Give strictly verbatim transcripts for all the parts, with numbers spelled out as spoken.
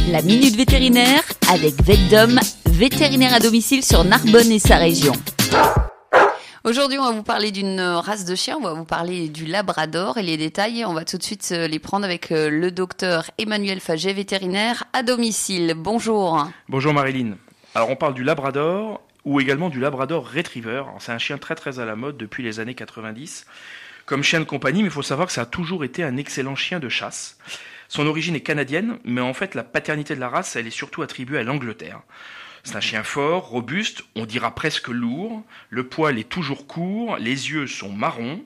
La Minute Vétérinaire avec VetDom, vétérinaire à domicile sur Narbonne et sa région. Aujourd'hui, on va vous parler d'une race de chien, on va vous parler du Labrador et les détails, on va tout de suite les prendre avec le docteur Emmanuel Faget, vétérinaire à domicile. Bonjour. Bonjour Marilyn. Alors on parle du Labrador ou également du Labrador Retriever. Alors, c'est un chien très très à la mode depuis les années quatre-vingt-dix comme chien de compagnie, mais il faut savoir que ça a toujours été un excellent chien de chasse. Son origine est canadienne, mais en fait la paternité de la race, elle est surtout attribuée à l'Angleterre. C'est un chien fort, robuste, on dira presque lourd, le poil est toujours court, les yeux sont marrons,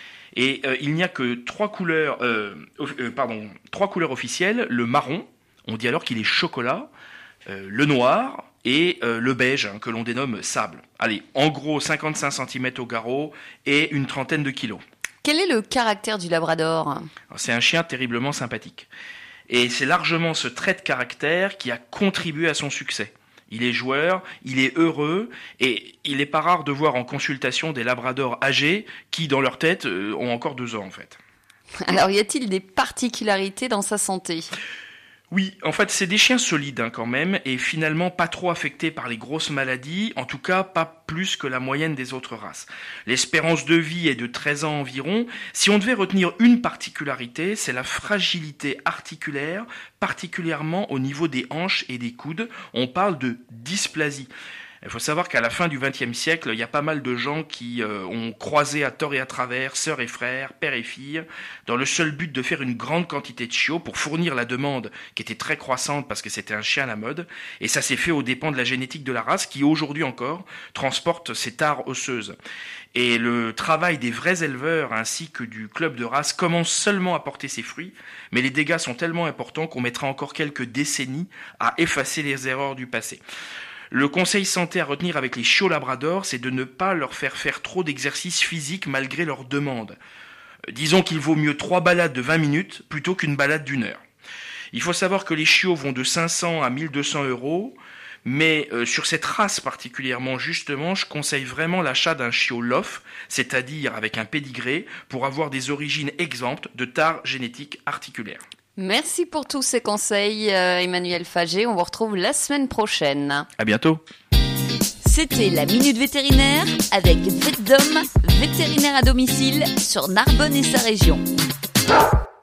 et euh, il n'y a que trois couleurs, euh, euh, pardon, trois couleurs officielles, le marron, on dit alors qu'il est chocolat, euh, le noir et euh, le beige, hein, que l'on dénomme sable. Allez, en gros cinquante-cinq centimètres au garrot et une trentaine de kilos. Quel est le caractère du Labrador ? Alors, c'est un chien terriblement sympathique. Et c'est largement ce trait de caractère qui a contribué à son succès. Il est joueur, il est heureux, et il n'est pas rare de voir en consultation des labradors âgés qui, dans leur tête, euh, ont encore deux ans en fait. Alors, y a-t-il des particularités dans sa santé ? Oui, en fait, c'est des chiens solides hein, quand même, et finalement pas trop affectés par les grosses maladies, en tout cas pas plus que la moyenne des autres races. L'espérance de vie est de treize ans environ. Si on devait retenir une particularité, c'est la fragilité articulaire, particulièrement au niveau des hanches et des coudes. On parle de dysplasie. Il faut savoir qu'à la fin du vingtième siècle, il y a pas mal de gens qui euh, ont croisé à tort et à travers, sœurs et frères, pères et filles, dans le seul but de faire une grande quantité de chiots pour fournir la demande qui était très croissante parce que c'était un chien à la mode. Et ça s'est fait aux dépens de la génétique de la race qui, aujourd'hui encore, transporte ces tares osseuses. Et le travail des vrais éleveurs ainsi que du club de race commence seulement à porter ses fruits, mais les dégâts sont tellement importants qu'on mettra encore quelques décennies à effacer les erreurs du passé. Le conseil santé à retenir avec les chiots labrador, c'est de ne pas leur faire faire trop d'exercices physiques malgré leurs demandes. Disons qu'il vaut mieux trois balades de vingt minutes plutôt qu'une balade d'une heure. Il faut savoir que les chiots vont de cinq cents à mille deux cents euros, mais euh, sur cette race particulièrement justement, je conseille vraiment l'achat d'un chiot lof, c'est-à-dire avec un pédigré, pour avoir des origines exemptes de tares génétiques articulaires. Merci pour tous ces conseils, euh, Emmanuel Faget. On vous retrouve la semaine prochaine. À bientôt. C'était la Minute Vétérinaire avec VetDom, vétérinaire à domicile sur Narbonne et sa région.